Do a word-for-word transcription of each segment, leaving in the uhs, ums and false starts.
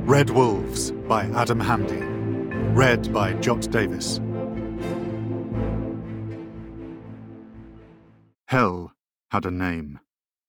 Red Wolves by Adam Hamdy. Read by Jot Davis. Hell had a name.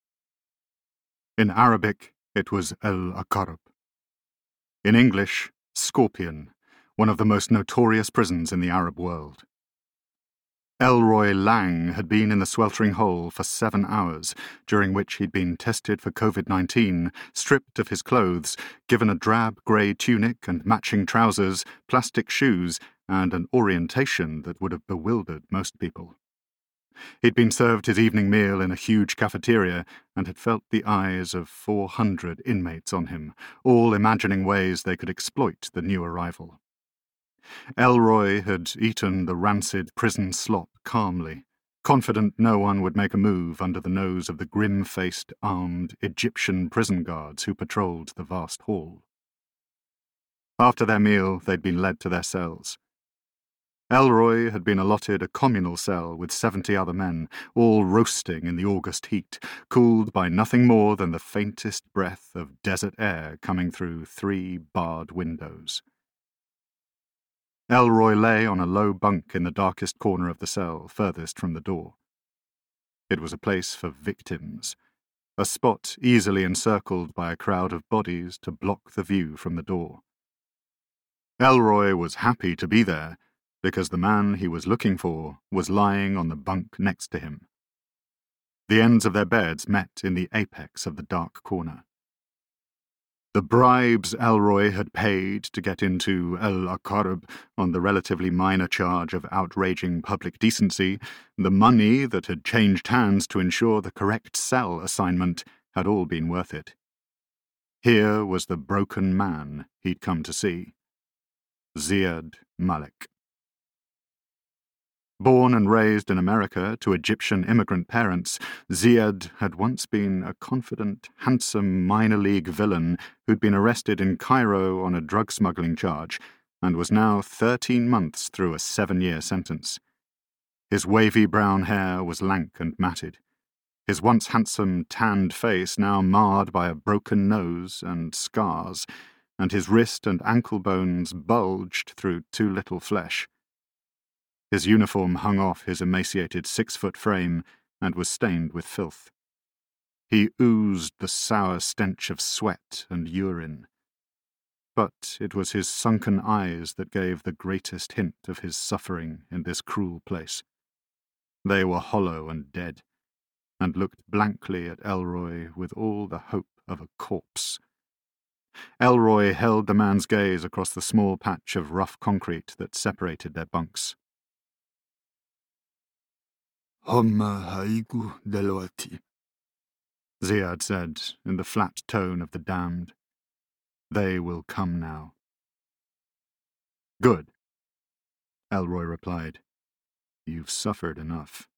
In Arabic, it was El-Aqarb. In English, Scorpion, one of the most notorious prisons in the Arab world. Elroy Lang had been in the sweltering hole for seven hours, during which he'd been tested for covid nineteen, stripped of his clothes, given a drab grey tunic and matching trousers, plastic shoes, and an orientation that would have bewildered most people. He'd been served his evening meal in a huge cafeteria and had felt the eyes of four hundred inmates on him, all imagining ways they could exploit the new arrival. Elroy had eaten the rancid prison slop calmly, confident no one would make a move under the nose of the grim-faced, armed Egyptian prison guards who patrolled the vast hall. After their meal, they'd been led to their cells. Elroy had been allotted a communal cell with seventy other men, all roasting in the August heat, cooled by nothing more than the faintest breath of desert air coming through three barred windows. Elroy lay on a low bunk in the darkest corner of the cell, furthest from the door. It was a place for victims, a spot easily encircled by a crowd of bodies to block the view from the door. Elroy was happy to be there, because the man he was looking for was lying on the bunk next to him. The ends of their beds met in the apex of the dark corner. The bribes Elroy had paid to get into El-Aqarb on the relatively minor charge of outraging public decency, the money that had changed hands to ensure the correct cell assignment, had all been worth it. Here was the broken man he'd come to see. Ziad Malik. Born and raised in America to Egyptian immigrant parents, Ziad had once been a confident, handsome minor league villain who'd been arrested in Cairo on a drug smuggling charge and was now thirteen months through a seven-year sentence. His wavy brown hair was lank and matted, his once handsome, tanned face now marred by a broken nose and scars, and his wrist and ankle bones bulged through too little flesh. His uniform hung off his emaciated six-foot frame and was stained with filth. He oozed the sour stench of sweat and urine. But it was his sunken eyes that gave the greatest hint of his suffering in this cruel place. They were hollow and dead, and looked blankly at Elroy with all the hope of a corpse. Elroy held the man's gaze across the small patch of rough concrete that separated their bunks. Homma haigu delwati, Ziad said in the flat tone of the damned. They will come now. Good, Elroy replied. You've suffered enough.